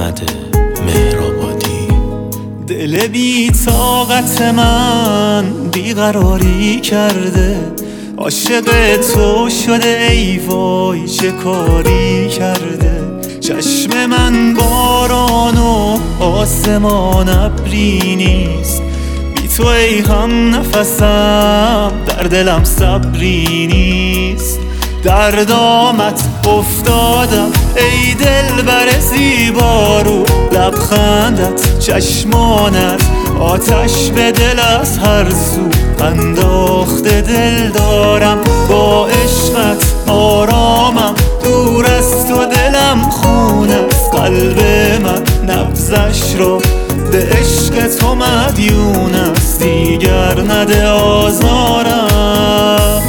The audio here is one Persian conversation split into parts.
احمد مهرآبادی. دل بی طاقت من بیقراری کرده، عاشق تو شده ای وای چه کاری کرده. چشم من باران و آسمان ابری نیست، بی تو ای هم نفسم در دلم صبری نیست. در دامت افتادم ای دلبر زیبارو، لبخندت چشمانت آتش به دل از هر سو انداخته. دل دارم با عشقت آرامم، دور از تو دلم خون است. قلب من نبضش را به عشق تو مدیون است، دیگر نده آزارم.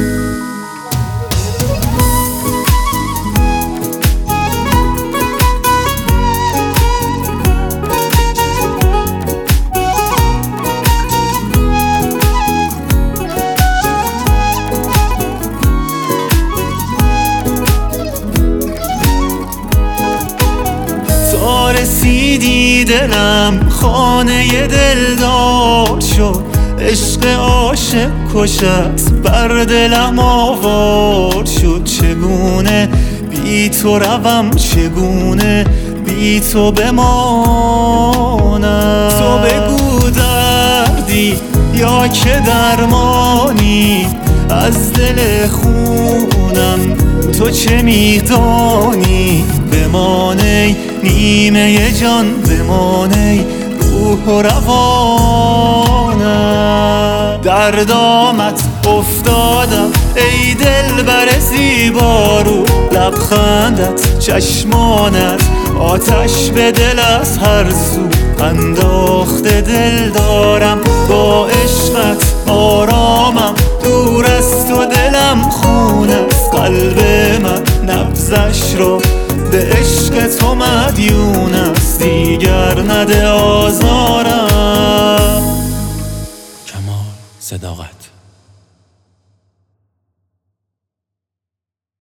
رسیدی دلم خانه دلدار شد، عشق عاشق کش است بر دلم آوار شد. چگونه بی تو روم، چگونه بی تو بمانم. تو بگو دردی یا که درمانی از دل خونم، تو چه میدانی؟ بمانی نیمه جان، بمانی روح و روانم. در دامت افتادم ای دلبر زیبارو، لبخندت چشمانت آتش به دل از هر سو انداخته. دل دارم با عشقت آرامم، دور از تو دلم خون است. قلب من نبضش را به عشق تو مدیون است، دیگر نده آزارم. کمال صداقت.